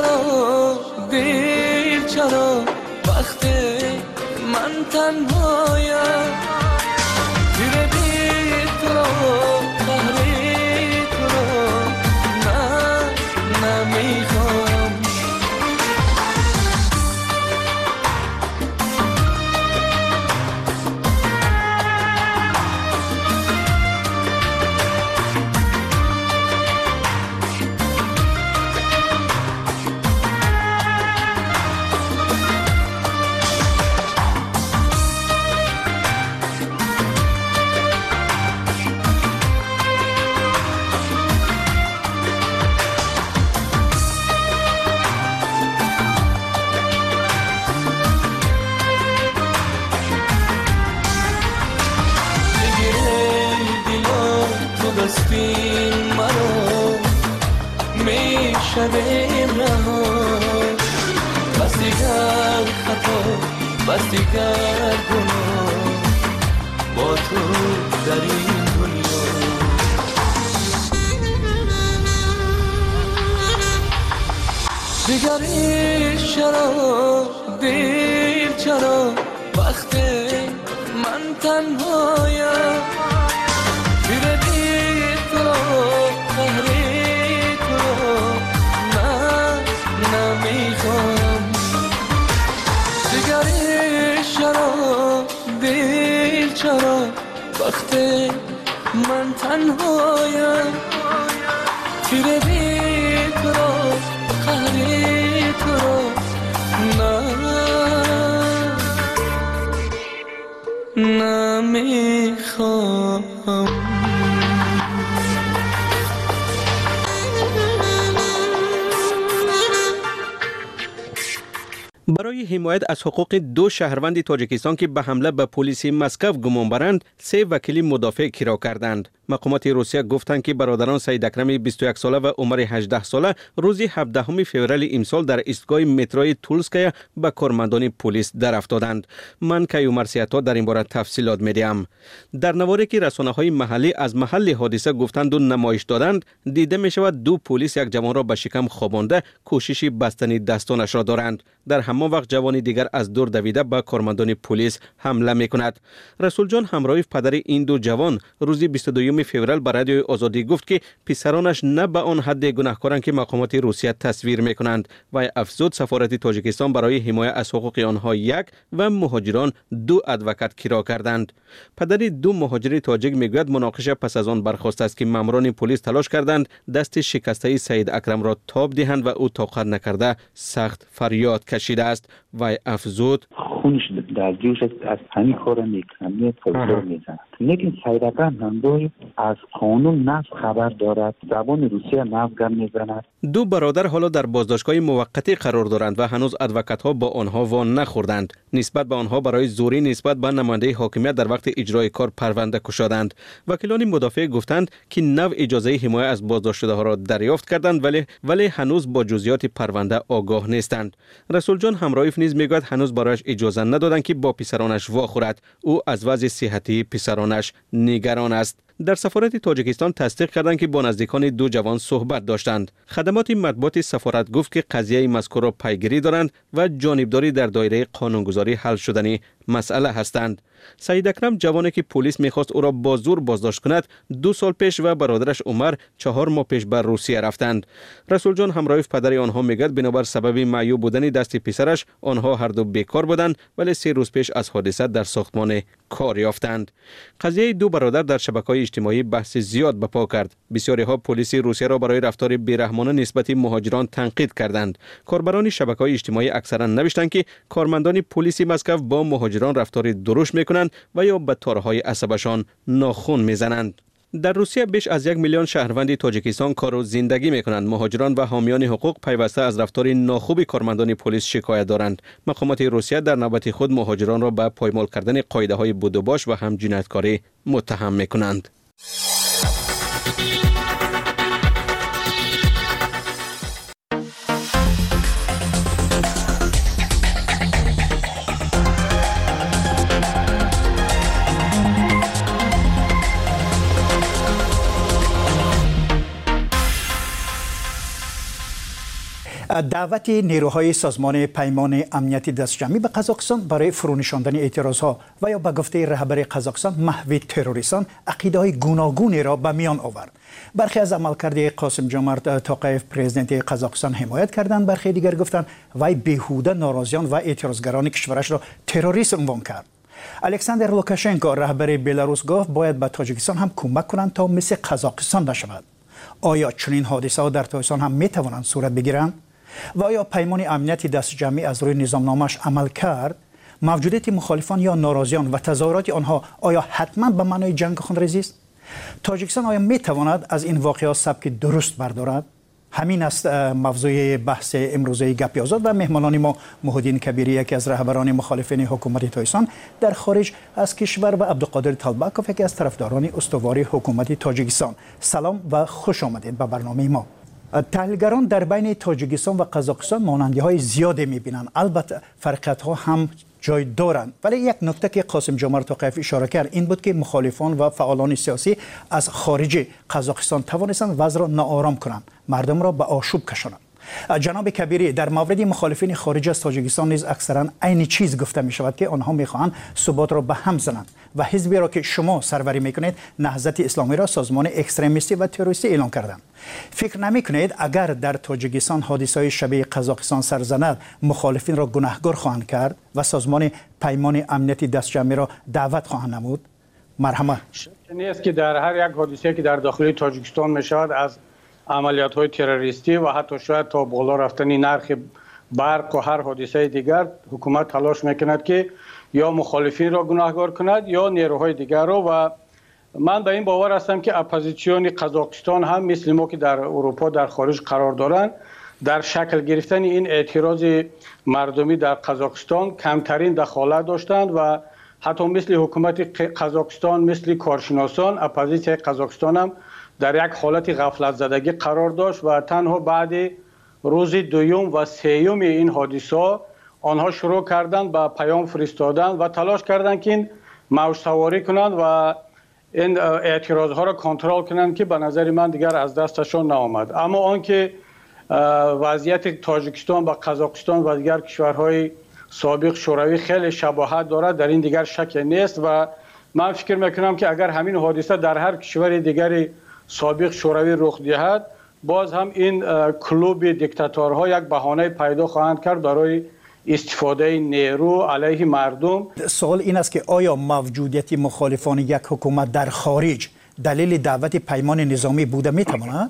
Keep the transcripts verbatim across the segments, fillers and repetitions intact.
چرا دیر چرا وقت من تنهایم زیر دید تو را قهری تو را نه نمیخوام بستیم منو میشویم رها بس دیگر خطا بس دیگر گناه با تو در این دنیا دیگری چرا دیر چرا وقت من تنهایم زیر دید تو را قهری تو را نه نمیخوام دیگری چرا دیر چرا وقت من تنهایم زیر دید تو را قهری تو را نه نمیخوام برای حمایت از حقوق دو شهروند تاجیکستان که به حمله به پلیس مسکو گمان برند، سه وکیل مدافع کرا کردند. مقامات روسیه گفتند که برادران سید اکرم بیست و یک ساله و عمر هجده ساله روز هفدهم فوریه امسال در ایستگاه متروی تولسکایا به کارمندان پلیس در افتادند. من کیومر سیاتا در این باره تفصیلات میدیم. در نواری که رسانه‌های محلی از محل حادثه گفتند و نمایش دادند، دیده می شود دو پلیس یک جوان را به شکم خوابانده کوشش بستن دستانش را دارند. در همان وقت جوانی دیگر از دور دویده به کارمندان پلیس حمله می کند. رسول جان همراه پدر این دو جوان روز بیست و دو فوریه به رادیوی آزادی گفت که پسرانش نه به آن حد گناهکارند که مقامات روسیه تصویر می کنند و افزود سفارت تاجیکستان برای حمایت از حقوق آنها یک و مهاجران دو ادوکات کرا کردند. پدر دو مهاجر تاجیک میگوید مناقشه پس از آن برخاسته است که ماموران پلیس تلاش کردند دست شکسته سید اکرم را تاب دهند و او طاقت نکرده سخت فریاد کشیده است و افزود خونش در جوش از همین کار میکنه فشار میزند. لیکن سید اکرم هم از قانون نفس خبر دارد، زبان روسیه نفس میزند. دو برادر حالا در بازداشتگاه موقتی قرار دارند و هنوز ادوکات ها با آنها وان نخوردند. نسبت به آنها برای زوری نسبت به نماینده حاکمیت در وقت اجرای کار پرونده گشادند. وکیلان مدافع گفتند که نو اجازه حمایت از بازداشت شده ها را دریافت کردند ولی ولی هنوز با جزئیات پرونده آگاه نیستند. رسول جان همرایف نیز میگوید هنوز برایش اجازه ندادند که با پسرانش واخورد. او از وضع صحتی پسرانش نگران است. در سفارت تاجیکستان تصدیق کردند که با نزدیکان دو جوان صحبت داشتند. خدمات مطبوعات سفارت گفت که قضیه مذکور را پیگیری دارند و جانبداری در دایره قانونگذاری حل شدنی مسئله هستند. سید اکرم جوانی که پلیس میخواست او را با زور بازداشت کند دو سال پیش و برادرش عمر چهار ماه پیش به روسیه رفتند. رسول جان همراه پدر آنها میگوید بنابر سبب معیوب بودن دست پسرش آنها هر دو بیکار بودند ولی سه روز پیش از حادثه در ساختمان کار یافتند. قضیه دو برادر در شبکه‌های اجتماعی بحث زیاد برپا کرد. بسیاری ها پلیس روسیه را برای رفتار بیرحمانه نسبت مهاجران تنقید کردند. کاربران شبکه‌های اجتماعی اکثرا نوشتند که کارمندان پلیس مسکو با مهاجران رفتار درشت میکنند و یا به تارهای عصبشان ناخن میزنند. در روسیه بیش از یک میلیون شهروند تاجیکستان کار و زندگی میکنند. مهاجران و حامیان حقوق پیوسته از رفتار ناخوب کارمندان پلیس شکایت دارند. مقامات روسیه در نوبت خود مهاجران را به پایمال کردن قاعده های بود و باش و هم جنایتکاری متهم میکنند. دعوت نیروهای سازمان پیمان امنیتی دستجمعی به قزاقستان برای فرونشاندن اعتراضها و یا به گفته رهبر قزاقستان محو تروریستان عقیده‌های گوناگونی را به میان آورد. برخی از عملکرد قاسم جمعت توقیف پرزیدنت قزاقستان حمایت کردند، برخی دیگر گفتند وی بیهوده ناراضیان و اعتراضگران کشورش را تروریست عنوان کرد. الکساندر لوکاشنکو رهبر بلاروس گفت باید به تاجیکستان هم کمک کنند تا مثل قزاقستان نشود. آیا چنین حادثه ها در تاجیکستان هم می توانند صورت بگیرند؟ و آیا پیمان امنیتی دست جمعی از روی نظامنامه‌اش عمل کرد؟ موجودیت مخالفان یا ناراضیان و تظاهرات آنها آیا حتما به معنای جنگ خونریزی است؟ تاجیکستان آیا می تواند از این واقعات سبک درست بردارد؟ همین است موضوع بحث امروزه گپی آزاد و مهمانان ما محمدین کبیری، یکی از رهبران مخالفین حکومت تاجیکستان در خارج از کشور، و عبدالقادر طالبکوف، یکی از طرفداران استوار حکومت تاجیکستان. سلام و خوش آمدید به برنامه ما. تحلیلگران در بین تاجیکستان و قزاقستان مانندی‌های زیادی می‌بینند، البته فرقیت‌ها هم جای دارند، ولی یک نکته که قاسم جمعت توقیف اشاره کرد این بود که مخالفان و فعالان سیاسی از خارج قزاقستان توانستند وضع را ناآرام کنند، مردم را به آشوب کشانند. جناب کبیری، در مورد مخالفین خارج از تاجیکستان نیز اکثرا عین چیز گفته می شود که آنها میخواهند ثبات را به هم زنند و حزبی را که شما سروری میکنید نهضت اسلامی را سازمان اکستریمیستی و تروریستی اعلام کردند. فکر نمی کنید اگر در تاجیکستان حادثه‌های شبیه قزاقستان سر زند مخالفین را گناهکار خواهند کرد و سازمان پیمان امنیتی دستجمعی را دعوت خواهند نمود؟ مرحمت. نیست که در هر یک حادثه که در داخل تاجیکستان می شود از عملیات های تروریستی و حتی شاید تا بالا رفتن نرخ برق و هر حادثه دیگر حکومت تلاش میکند که یا مخالفین را گناهکار کند یا نیروهای دیگر را، و من به این باور هستم که اپوزیسیون قزاقستان هم مثل ما که در اروپا در خارج قرار دارند در شکل گرفتن این اعتراض مردمی در قزاقستان کمترین دخالت داشتند و حتی مثل حکومت قزاقستان مثل کارشناسان اپوزیسیون قزاقستان هم در یک حالت غفلت زدگی قرار داشت و تنها بعد روز دوم و سوم این حادثه آنها شروع کردند به پیام فرستادن و تلاش کردند که این موج سواری کنند و این اعتراض ها را کنترل کنند که به نظر من دیگر از دستشان نآمد. اما آنکه وضعیت تاجیکستان و قزاقستان و دیگر کشورهای سابق شوروی خیلی شباهت دارد در این دیگر شک نیست و من فکر میکنم که اگر همین حادثه در هر کشور دیگری سابق شوروی رخ دهد باز هم این کلوب دیکتاتورها یک بهانه پیدا خواهند کرد برای استفاده نیرو علیه مردم. سوال این است که آیا موجودیت مخالفان یک حکومت در خارج دلیل دعوت پیمان نظامی بوده میتواند؟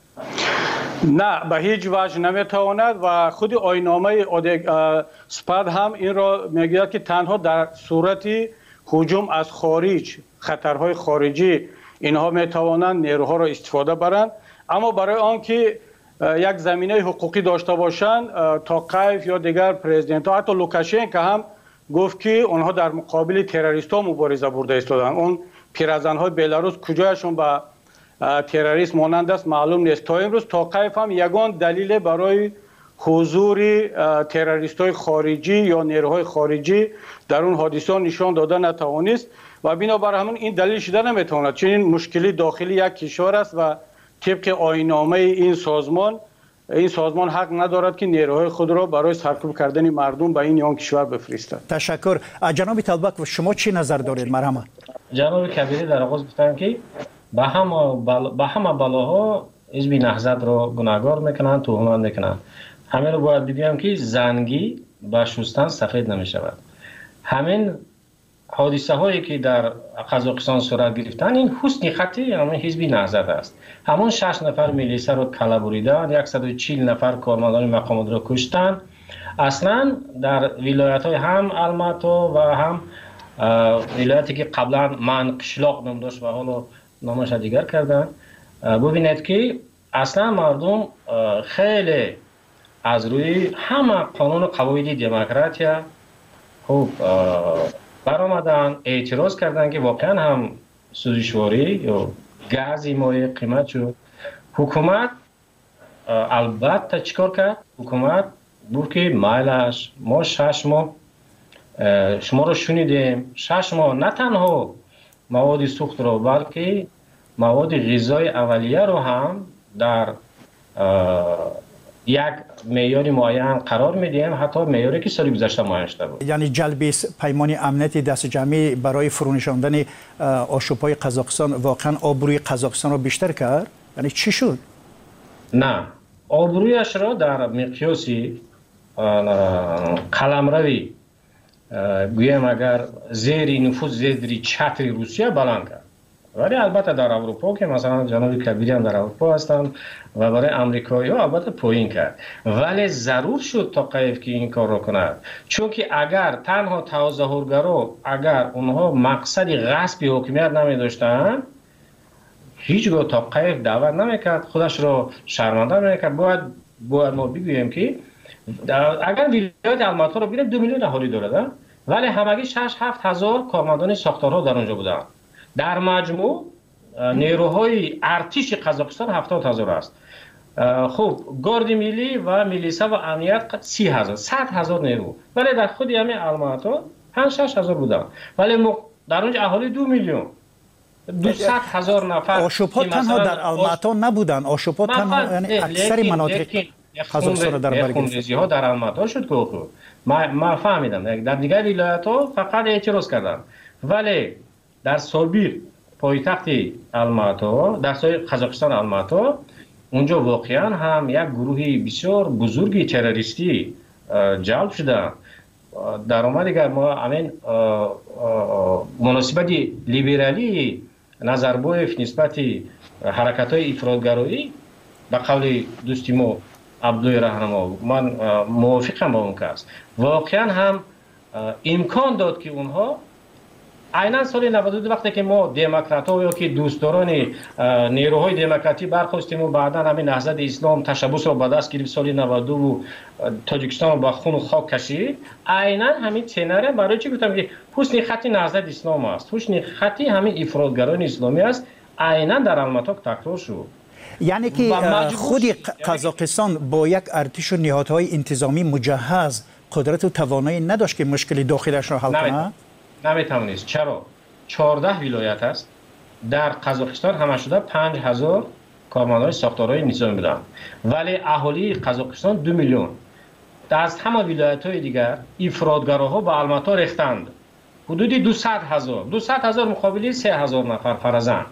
نه، به هیچ وجه نمیتواند و خود آیین‌نامه سپاد هم این را میگوید که تنها در صورت هجوم از خارج، خطرهای خارجی، اینها میتوانند نیروها را استفاده برند. اما برای آنکه یک زمینه حقوقی داشته باشند، توقیف یا دیگر پرزیدنت ها، حتی لوکاشنکو هم گفت که آنها در مقابل تروریست ها مبارزه برده ایستادند. اون پیرزن های بلاروس کجایشون به تروریست مانند است معلوم نیست. تا امروز توقیف هم یگان دلیل برای حضور تروریست های خارجی یا نیروهای خارجی در اون حادثه نشان داده نتوانست و بنابر همون این دلیل شده نمیتواند، چون این مشکلی داخلی یک کشور است و طبق آیین‌نامه این سازمان این سازمان حق ندارد که نیروهای خود را برای سرکوب کردن مردم به این یا کشور بفرستد. تشکر. جناب طالبک و شما چی نظر دارید؟ مرحمت. جناب کبیری در آغاز گفتن که به همه بل... به همه بلاها حزب نهضت را گناهکار میکنند، تهمت میکنند. همین رو باید بگویم که زنگی با شستن سفید نمیشود. همین حادثه هایی که در قزاقستان صورت گرفتن این حسن خطی همون حزب نهضت است. همون شش نفر میلیسه رو کله بریدن، صد و چهل نفر کارمندان مقامات رو کشتن. اصلا در ولایت های هم الماتا و هم ولایتی که قبلا من قشلاق نام داشت و حالا نامش دیگر کردن، ببینید که اصلا مردم خیلی از روی همه قانون و قواعد دموکراتیا خوب برآمدن، اعتراض کردن که واقعا هم سوزشواری یا گاز مایع قیمت شد. حکومت البته چیکار کرد؟ حکومت بود که مایلش ما شش ماه شما رو شنیدیم، شش ماه نه تنها مواد سوخت رو بلکه مواد غذای اولیه رو هم در یک معیار معین قرار میدیم، حتی معیاری که سال گذشته معین شده بود. یعنی جلب پیمان امنیتی دست جمعی برای فرونشاندن آشوب‌های قزاقستان واقعا آبروی قزاقستان رو بیشتر کرد؟ یعنی چی شد؟ نه، آبرویش را در مقیاس قلمروی گویم اگر زیر نفوذ زیر چتر روسیه بلند کرد. ولی البته در اروپا که مثلا جناب کبیری هم در اروپا هستند و برای امریکایی ها البته پایین کرد، ولی ضرور شد تا قیف که این کار رو کند، چون که اگر تنها تظاهرگرا اگر اونها مقصد غصب حکومت نمی داشتن هیچگاه تا قیف دعوت نمیکرد، خودش رو شرمنده نمیکرد. باید باید ما بگوییم که اگر ولایت الماتا رو ببینید دو میلیون اهالی داره، ولی همگی شش هفت هزار کارمندان ساختارها در اونجا بودن. در مجموع نیروهای ارتش قزاقستان هفتاد هزار است. خب گارد ملی و میلیسا و امنیت سی هزار، صد هزار نیرو، ولی در خود همین الماتا پنج شش هزار بودن، ولی در اونجا اهالی دو میلیون دویست هزار نفر. آشوب‌ها تنها در الماتا نبودن، آشوب‌ها تنها یعنی اکثر مناطق قزاقستان در بر گرفت. ها در الماتا شد که ما ما فهمیدم در دیگر ولایت‌ها فقط اعتراض کردن، ولی در سابیر پایتخت الماتا در سای قزاقستان الماتا اونجا واقعا هم یک گروهی بسیار بزرگی تروریستی جلب شده. در اومد دیگر ما همین مناسبت لیبرالی نظربایف نسبت حرکت های افراطگرایی به قول دوستی ما عبدالله رهنما من موافقم با اون کس، واقعا هم امکان داد که اونها عیناً سال نود و دو وقتی که ما دموکرات‌ها یا که دوستداران نیروهای دموکراتی برخواستیم و بعدا همین نهضت اسلام تشبث را به دست گرفت سال نود و دو و تاجیکستان با خون و خاک کشید، عیناً همین تنره برای چی گفتم که حسن خطی نهضت اسلام است، حسن خطی همین افراطگران اسلامی است، عیناً در الماتا تکرار شد. یعنی که خود قزاقستان با یک ارتش و نهادهای انتظامی مجهز قدرت و توانایی نداشت که مشکل داخلش را حل کنه؟ نمیتوانست. چرا؟ چهارده ولایت است در قزاقستان، همه شده پنج هزار کارمندان ساختارهای نظامی بودند، ولی اهالی قزاقستان دو میلیون. از همه ولایت‌های دیگر افراطگراها به الماتا ریختند، حدود دویست هزار دویست هزار مقابل سه هزار نفر فرزند.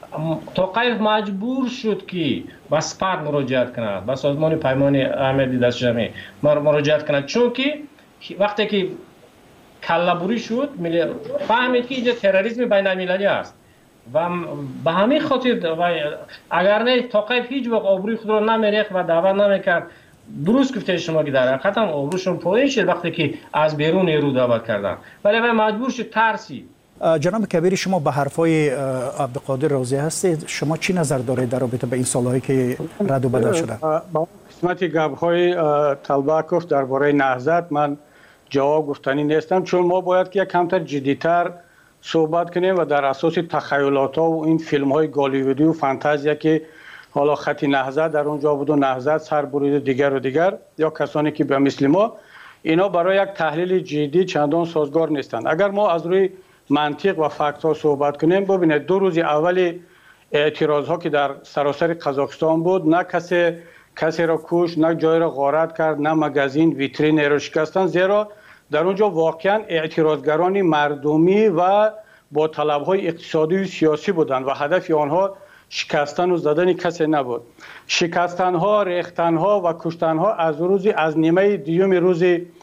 توقیف مجبور شد که به سپاه مراجعت کند، به سازمان پیمان امنیتی دست جمعی مراجعت کند، چون که وقتی که کله‌بری شد فهمید که اینجا تروریسم بین المللی است و به همین خاطر اگر نه توقیف هیچ وقت آبروی خود را نمیریخت و دعوت نمیکرد. درست گفته شما که در حقیقت هم آبروشون پایین شد وقتی که از بیرون نیرو دعوت کردن، ولی مجبور شد ترسی. جناب کبیری، شما به حرفای عبدالقادر راضی هستید؟ شما چی نظر دارید در رابطه به این سالهایی که رد و بدل شده؟ با قسمت گپ‌های طلبکوف درباره نهضت من جواب گفتنی نیستم، چون ما باید که یک کمتر جدی‌تر صحبت کنیم و در اساس تخیلات ها و این فیلم های گالیوودی و فانتزیا که حالا خط نهضت در اونجا بود و نهضت سر برید دیگر و دیگر یا کسانی که به مثل ما، اینا برای یک تحلیل جدی چندان سازگار نیستند. اگر ما از روی منطق و فکت ها صحبت کنیم، ببینید دو روز اول اعتراض ها که در سراسر قزاقستان بود، نه کسی کسی را کش، نه جای را غارت کرد، نه مگزین ویترین را شکستن، زیرا در اونجا واقعا اعتراضگران مردمی و با طلب‌های اقتصادی و سیاسی بودند و هدف آنها شکستن و زدن کسی نبود. شکستنها، ریختنها و کشتنها از روز از نیمه دیوم روز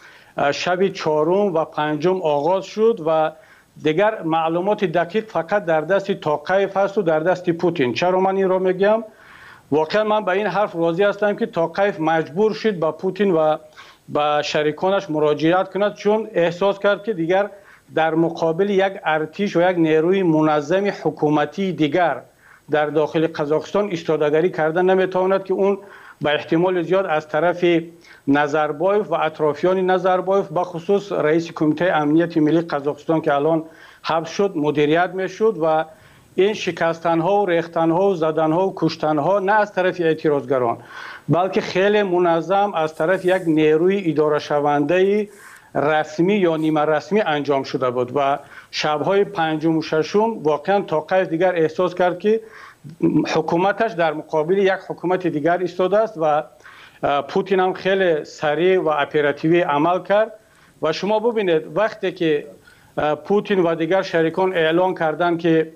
شب چهارم و پنجم آغاز شد و دیگر معلومات دقیق فقط در دست توقیف هست و در دست پوتین. چرا من این را میگم؟ واقعا من به این حرف راضی هستم که توقیف مجبور شد با پوتین و با شریکانش مراجعت کند، چون احساس کرد که دیگر در مقابل یک ارتش و یک نیروی منظم حکومتی دیگر در داخل قزاقستان ایستادگی کردن نمیتواند که اون به احتمال زیاد از طرف نظربایف و اطرافیان نظربایف به خصوص رئیس کمیته امنیت ملی قزاقستان که الان حبس شد مدیریت میشد و این شکستنها و ریختنها و زدنها و کشتنها نه از طرف اعتراضگران بلکه خیلی منظم از طرف یک نیروی اداره شونده رسمی یا نیمه رسمی انجام شده بود و شبهای پنجم و ششم واقعا توقیف دیگر احساس کرد که حکومتش در مقابل یک حکومت دیگر ایستاده است و پوتین هم خیلی سریع و اپراتیوی عمل کرد و شما ببینید وقتی که پوتین و دیگر شریکان اعلان کردند که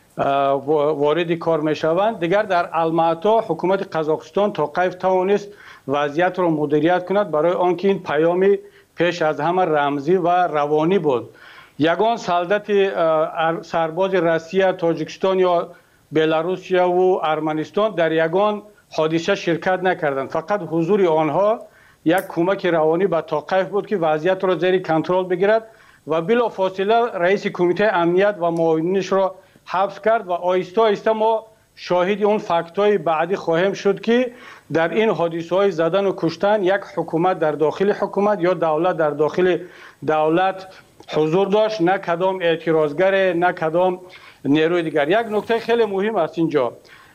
وارد کار میشوند، دیگر در الماتا حکومت قزاقستان تا کیف توانست وضعیت را مدیریت کند، برای آنکه این پیامی پیش از همه رمزی و روانی بود. یگان سلطت سرباز روسیه، تاجیکستان یا بلاروسیا و ارمنستان در یگان حادثه شرکت نکردند. فقط حضور آنها یک کمک روانی به توقیف بود که وضعیت را زیر کنترل بگیرد و بلافاصله رئیس کمیته امنیت و معاونینش را حبس کرد و آهسته آهسته ما شاهد اون فکت‌های بعدی خواهیم شد که در این حادثه‌های زدن و کشتن یک حکومت در داخل حکومت یا دولت در داخل دولت حضور داشت، نه کدام اعتراضگر، نه کدام نیروی دیگر. یک نکته خیلی مهم است اینجا،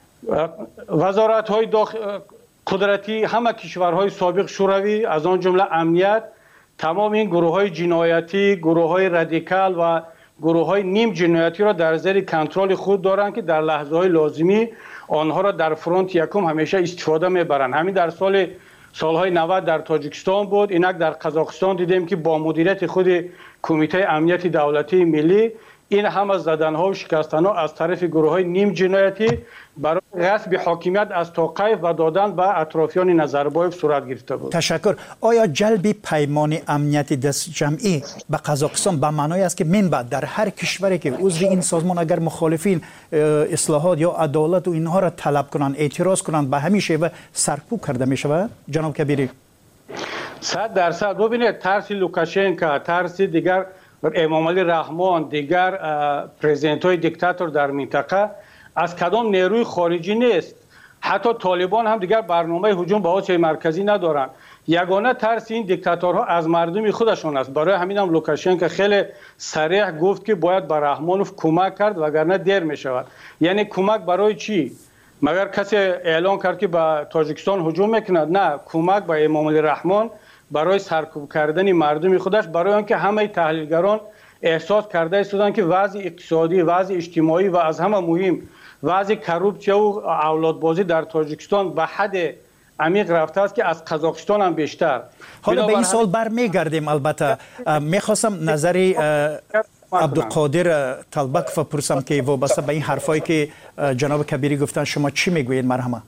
وزارت‌های داخل قدرتی همه کشورهای سابق شوروی از آن جمله امنیت تمام این گروه‌های جنایتی، گروه‌های رادیکال و گروه‌های نیم جنایتی را در زیر کنترل خود دارند که در لحظه‌های لازمی آنها را در فرانت یکم همیشه استفاده می‌برند. همین در سال سالهای نود در تاجیکستان بود، اینک در قزاقستان دیدیم که با مدیریت خود کمیته امنیت دولتی ملی این همه زدن‌ها و شکستن‌ها از طرف گروه‌های نیم جنایتی برای غصب حاکمیت از توقیف و دادن به اطرافیان نظربایف صورت گرفته بود. تشکر. آیا جلب پیمان امنیت دست جمعی به قزاقستان به معنای است که من بعد در هر کشوری که عضو این سازمان اگر مخالفین اصلاحات یا عدالت و اینها را طلب کنند، اعتراض کنند، به همین شیوه سرکوب کرده می شود؟ جناب کبیری. صد درصد. ببینید ترس لوکاشنکا، ترس دیگر امام علی رحمان، دیگر پرزیدنت های دیکتاتور در منطقه از کدام نیروی خارجی نیست. حتی طالبان هم دیگر برنامه هجوم به آسیای مرکزی ندارند. یگانه ترس این دیکتاتورها از مردم خودشان است. برای همین هم لوکاشنکو خیلی صریح گفت که باید به رحمانوف کمک کرد وگرنه دیر می شود. یعنی کمک برای چی؟ مگر کسی اعلان کرد که به تاجیکستان هجوم میکند؟ نه، کمک به امام علی رحمان برای سرکوب کردن مردم خودش، برای آنکه همه تحلیلگران احساس کرده استودن که وضع اقتصادی، وضع اجتماعی و از همه مهم وضع کروپسیه و اولادبازی در تاجیکستان به حد عمیق رفته است که از قزاقستان هم بیشتر. حالا به این سال برمیگردیم. البته میخواستم نظری عبدالقادر طلبک بپرسم که وابسته به این حرفایی که جناب کبیری گفتن شما چی میگویید؟ مرحمه.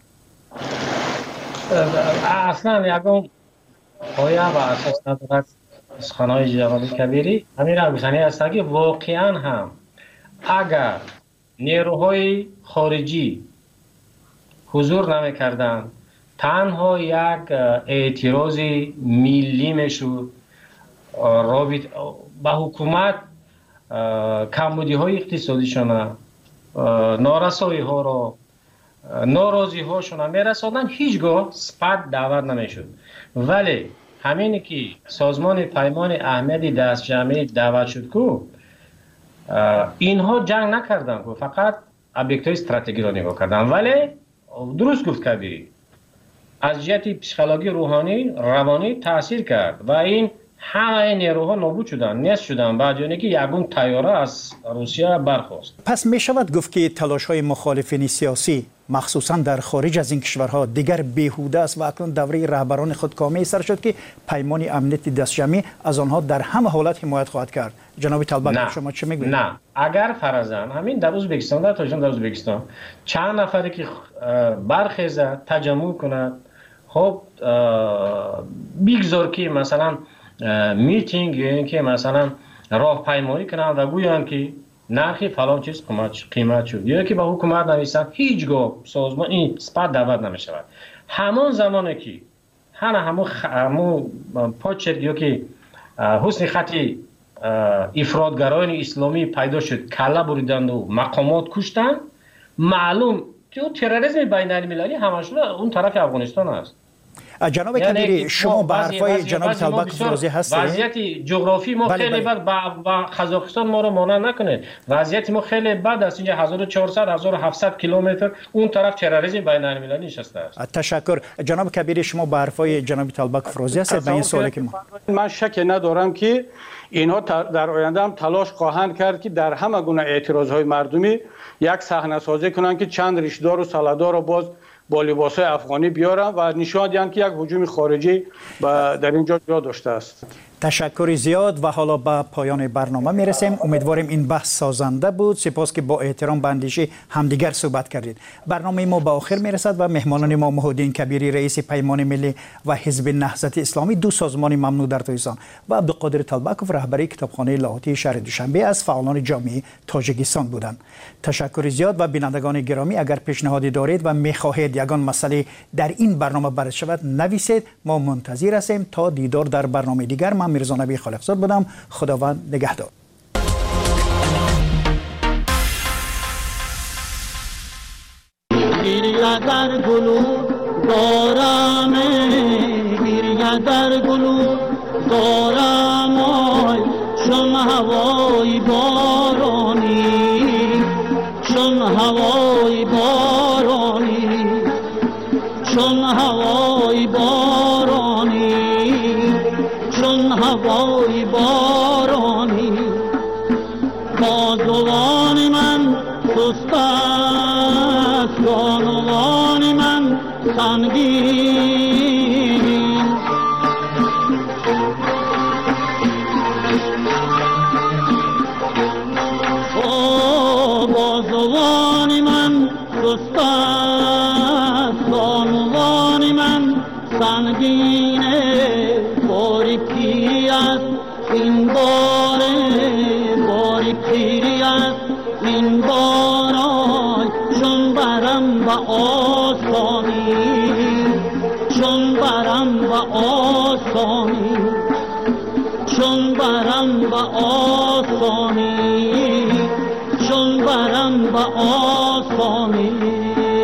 اصلا یکم پایه و اساس ندارد سخنهای جناب کبیری همین را گفتنی است که واقعا هم اگر نیروهای خارجی حضور نمی کردن، تنها یک اعتراض ملی میشد رابط با حکومت کمبودی های اقتصادیشان، نارسایی ها را، ناراضی هاشون میرساندن، هیچگاه سپت دعوت نمیشد. ولی همینی که سازمان پیمان اهمیت دست جمعی دعوت شد که اینها جنگ نکردن که فقط ابجکت های استراتژی را نگاه کردن. ولی درست گفت کبیری، از جهت پسیکولوژی روحانی روانی تاثیر کرد و این همه نیروها نابود شدن، نیست شدن بعد یعنی که یگون طیاره از روسیه برخاست. پس می شود گفت که تلاش های مخالفین سیاسی مخصوصا در خارج از این کشورها دیگر بیهوده است و اکنون دوره رهبران خودکامه سر شد که پیمان امنیت دست جمعی از آنها در همه حالت حمایت خواهد کرد. جناب طلبک شما چه میگویید؟ نه، اگر فرضاً همین در ازبکستان، در تاجیکستان، در ازبکستان چند نفری که برخیزه تجمع کند، خب بیگذار که مثلا میتینگ یا اینکه مثلا راهپیمایی کنند و گویند که نرخ فلان چیز قیمت شد یا که به حکومت نویسند، هیچگاه سازمان این سپت دعوت نمی شود. همان زمانی که همه همون همون پاچر یا که حسن خطی افراطگرایان اسلامی پیدا شد، کله بریدند و مقامات کشتند، معلوم که تروریسم بین المللی همشون اون طرف افغانستان است. جناب کبیری شما به حرفای جناب طلبک راضی هستید؟ وضعیت جغرافی ما بله خیلی بد با قزاقستان ما رو مانع نکنه. وضعیت ما خیلی بد است. اینجا هزار و چهارصد هزار و هفتصد کیلومتر اون طرف تروریسم بین المللی نشسته است. تشکر. جناب کبیری شما به حرفای جناب طلبک راضی هستید؟ به این سوالی که ما من شک ندارم که اینها در آینده هم تلاش خواهند کرد که در همه گونه اعتراضهای مردمی یک صحنه سازی کنند که چند ریشه‌دار و ساله‌دار رو باز با لباس‌های افغانی بیارن و نشان دهند که یک هجوم خارجی در اینجا جا داشته است. تشکر زیاد و حالا به پایان برنامه میرسیم. امیدواریم این بحث سازنده بود. سپاس که با احترام به اندیشه همدیگر صحبت کردید. برنامه ما به آخر میرسد و مهمانان ما محمودالدین کبیری رئیس پیمان ملی و حزب نهضت اسلامی دو سازمان ممنوع در تاجیکستان و عبدالقادر طلبکوف رهبری کتابخانه لاهوتی شهر دوشنبه از فعالان جامعه تاجیکستان بودند. تشکر زیاد و بینندگان گرامی، اگر پیشنهادی دارید و میخواهید یگان مسئله در این برنامه بررسی شود نویسید. ما منتظر هستیم. تا دیدار در برنامه دیگر. من میرزا نبی خالقزاد بودم. خداوند نگهدار. گریه در گلو دارم گریه در گلو دارم آی چون هوای بارانی چون هوای بارانی چون هوای بارانی چون هوای بارانی بازوان من سست است بانوان من سنگین بازوان من سست است بانوان من سنگینه باریکی است این باره باریکی است این بارای چون برم و آسانی چون برم و آسانی چون برم و آسانی چون برم و آسانی.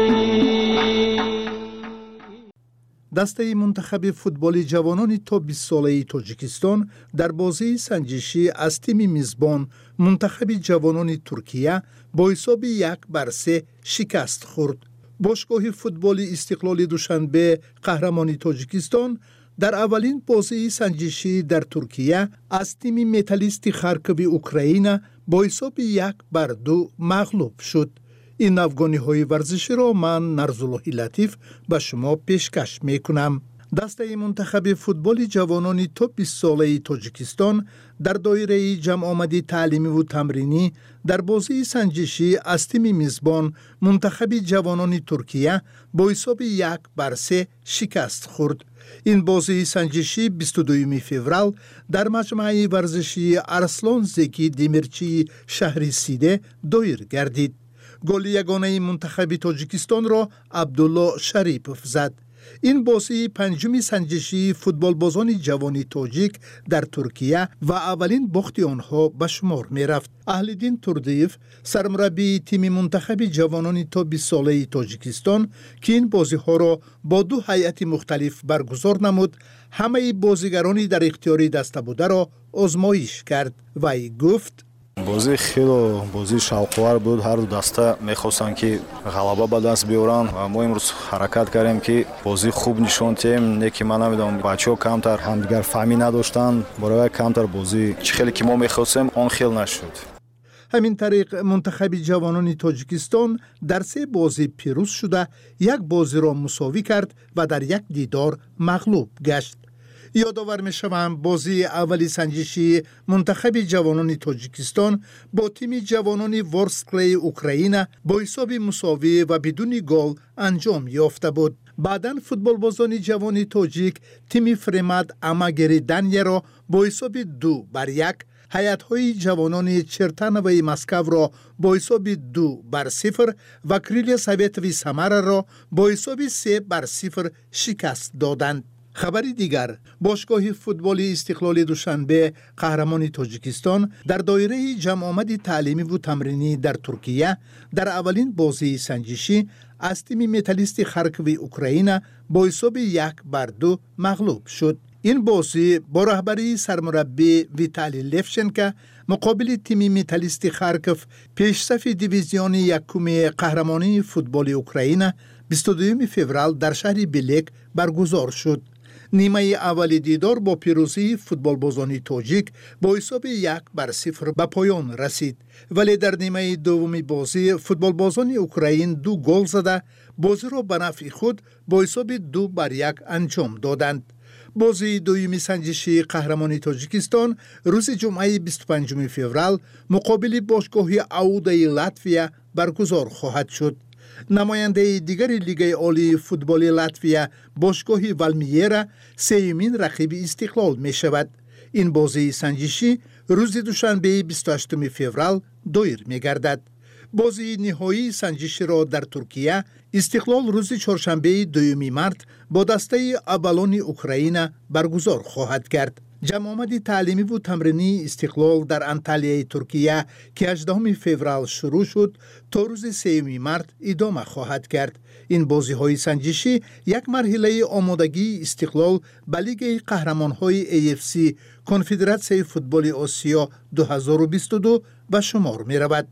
دسته منتخب فوتبال جوانان تا بیست ساله تاجیکستان در بازی سنجشی از تیم میزبان منتخب جوانان ترکیه با حساب یک بر سه شکست خورد. باشگاه فوتبال استقلال دوشنبه قهرمان تاجیکستان در اولین بازی سنجشی در ترکیه از تیم متالیست خارکوف اوکراین با حساب یک بر دو مغلوب شد. این افغانی های ورزشی را من نرزالله لطیف به شما پیشکش می کنم. دسته منتخب فوتبال جوانان تا بیست ساله تاجیکستان در دایره جمع آمدی تعلیمی و تمرینی در بازی سنجشی از تیم میزبان منتخب جوانان ترکیه با حساب یک بر سه شکست خورد. این بازی سنجشی بیست و دوم فوریه در مجمع ورزشی ارسلان زکی دیمیرچی شهر سیده دایر گردید. گل یگانه منتخب تاجیکستان را عبدالله شریپوف زد. این بازی پنجمی سنجشی فوتبال بازان جوانی تاجیک در ترکیه و اولین باخت آنها به شمار می رفت. اهل‌دین تردیف سرمربی تیم منتخب جوانان تا بیست ساله تاجیکستان که این بازی ها را با دو هیئت مختلف برگزار نمود، همه بازیگرانی در اختیار دسته بوده را آزمایش کرد و ای گفت بازی خیلی بازی شوق‌آور بود. هر دو دسته می‌خواستن که غلبه به دست بیارن و ما امروز حرکت کردیم که بازی خوب نشون دادیم. نه که من نمیدونم بچه‌ها کمتر همدیگر فهمی نداشتن، برای کمتر بازی چه خیلی که ما می‌خواستیم آن خیلی نشد. همین طریق منتخب جوانان تاجیکستان در سه بازی پیروز شده، یک بازی را مساوی کرد و در یک دیدار مغلوب گشت. یادآور می‌شوم بازی اولی سنجشی منتخب جوانان تاجیکستان با تیم جوانان ورسکلی اوکراین با حساب مساوی و بدون گل انجام یافته بود. بعداً فوتبال بازان جوان تاجیک تیم فرمد اماگری دنیا را با حساب دو بر یک، هیئت‌های جوانان چرتن و مسکو را با حساب دو بر صفر و کریل سویتوی سمر را با حساب سه بر صفر شکست دادند. خبری دیگر، باشگاه فوتبال استقلال دوشنبه قهرمان تاجیکستان در دایره جمع آمد تعلیمی و تمرینی در ترکیه در اولین بازی سنجشی از تیم متالیست خارکوف اوکراین با حساب یک بر دو مغلوب شد. این بازی با رهبری سرمربی ویتالی لفشنکا مقابل تیم متالیست خارکوف پیشصف دیویزیون یکم قهرمانی فوتبال اوکراین بیست و دوم فوریه در شهر بیلک برگزار شد. نیمه اول دیدار با پیروزی فوتبالبازان تاجیک با حساب یک بر صفر به پایان رسید، ولی در نیمه دوم بازی فوتبالبازان اوکراین دو گل زده بازی را به نفع خود با حساب دو بر یک انجام دادند. بازی دومی سنجشی قهرمانی تاجیکستان روز جمعه بیست و پنجم فوریه مقابل باشگاه اودای لاتویا برگزار خواهد شد. نماینده دیگر لیگ عالی فوتبال لاتویا باشگاه والمیرا سومین رقیب استقلال می شود. این بازی سنجشی روز دوشنبه بیست و هشتم فوریه دایر می گردد. بازی نهایی سنجشی را در ترکیه استقلال روز چهارشنبه دوم مارس با دسته ابالون اوکراین برگزار خواهد کرد. جمع آمد تعلیمی و تمرینی استقلال در انطالیای ترکیه که هجدهم فوریه شروع شد تا روز سوم مارس ادامه خواهد کرد. این بازی های سنجشی یک مرحله آمادگی استقلال به لیگ قهرمان های ای اف سی کنفدراسیون فوتبال آسیا دو هزار و بیست و دو به شمار می رود.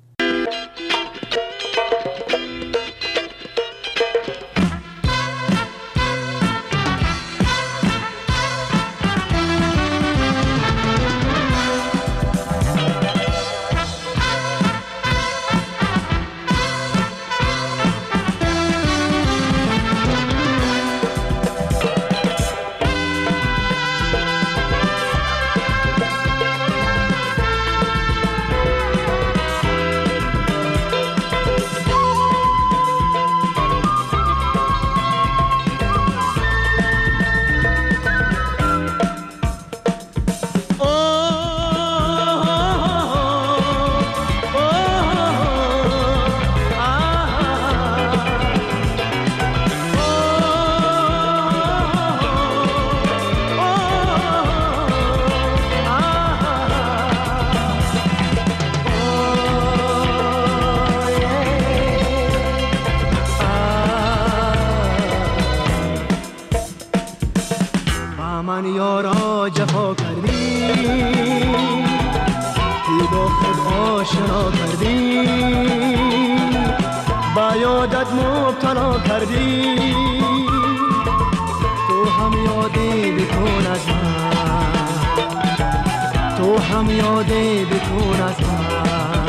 من یارا جفا کردی، تو با خود آشنا کردی، با یادت مبتلا کردی، تو هم یادی بکن از من، تو هم یادی بکن از من.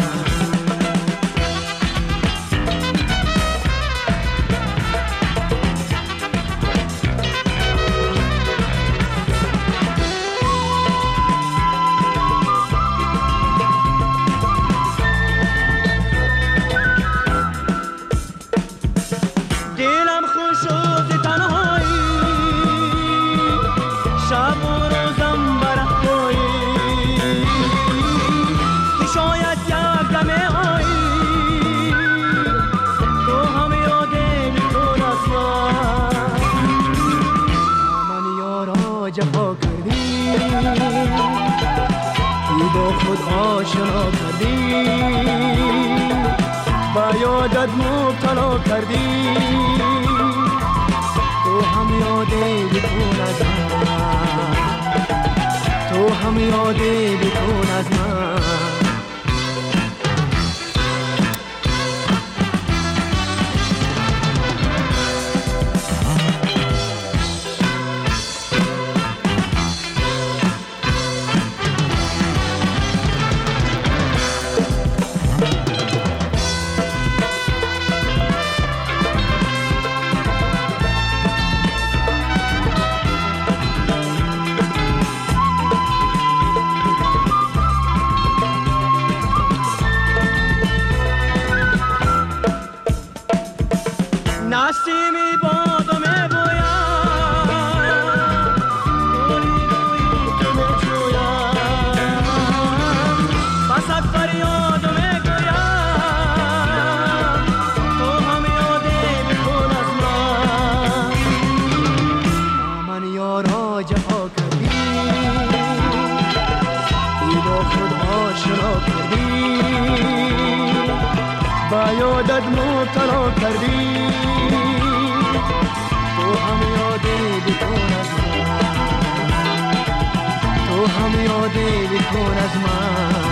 جفا کردی، تو با خود آشنا کردی، با یادت مبتلا کردی، تو هم یادی بکن از من، تو هم یادی بکن از من. نسیمی بادم بویم، روی روی تو میجویم، بسک فریادم گویم، تو هم یادی بکن از من. من یارا جفا کردی، تو با خود آشنا کردی، با یادت مبتلا کردی، تو هم یادی بکن از من، تو هم یادی بکن از من.